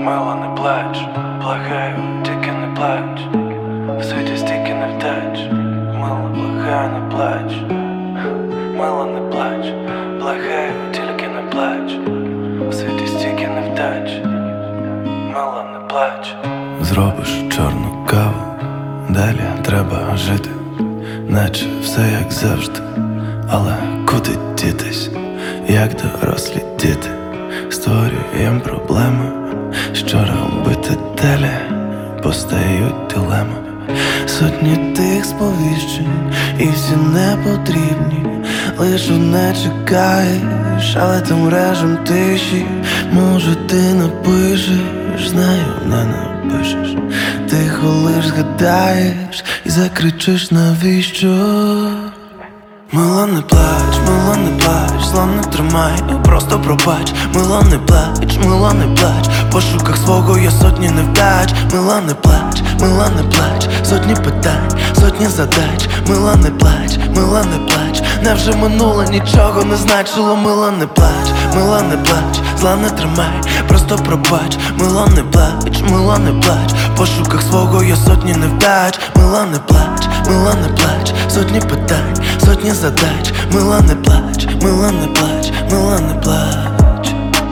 Мила, не плач, благаю, тільки не плач. В світі стільки не вдач. Мила, благаю, не плач. Мила, не плач, благаю, тільки не плач. В світі стільки не вдач. Мила, не плач. Зробиш чорну каву, далі треба жити, наче все як завжди. Але куди дітись, як дорослі діти? Створюєм проблеми, що робити далі, постають дилеми. Сотні тих сповіщень, і всі не потрібні. Лиш одне чекаєш, але тим режем тиші. Може ти напишеш, знаю, не напишеш. Тихо лиш згадаєш і закричиш навіщо. Мила, не плач, мила, не плач, зла не тримай, просто пробач. Мила, не плач, мила, не плач, в пошуках свого є сотні невдач. Мила, не плач, мила, не плач, сотні питань, сотні задач. Мила, не плач, мила, не плач, невже минуле нічого не значило. Мила, не плач, мила, не плач, зла не тримай, просто пробач. Мила, не плач, мила, не плач, в пошуках свого є сотні невдач. Мила, не плач, мила, не плач, сотні питань, сотні задач. Мила, не плач, мила, не плач, мила, не плач.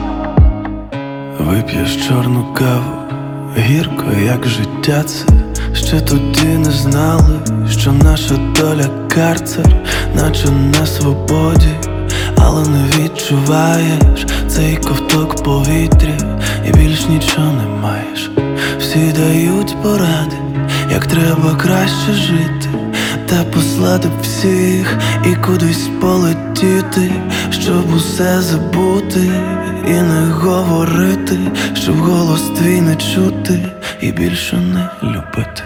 Вип'єш чорну каву, гірко, як життя це. Ще тоді не знали, що наша доля карцер, наче на свободі. Але не відчуваєш цей ковток повітря, і більш нічого не маєш. Всі дають поради, як треба краще жити, та послати б всіх і кудись полетіти, щоб усе забути і не говорити, щоб голос твій не чути і більше не любити.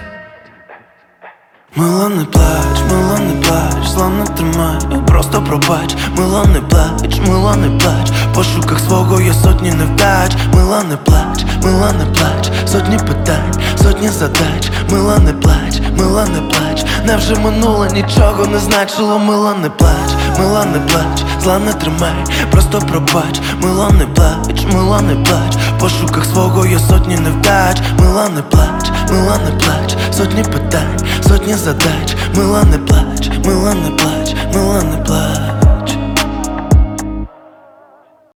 Мила, не плач, мила, не плач, зла не тримай, просто пробач. Мила, не плач, мила, не плач, в пошуках свого є сотні невдач. Мила, не плач, мила, не плач, сотні питань, сотні задач. Мила, не плач, мила, не плач, невже минуле нічого не значило. Мила, не плач, мила, не плач, зла не тримай, просто пробач. Мила, не плач, мила, не плач, в пошуках свого є сотні невдач. Мила, не плач, мила, не плач, сотні питань, сотні задач. Мила, не плач, мила, не плач, мила, не плач.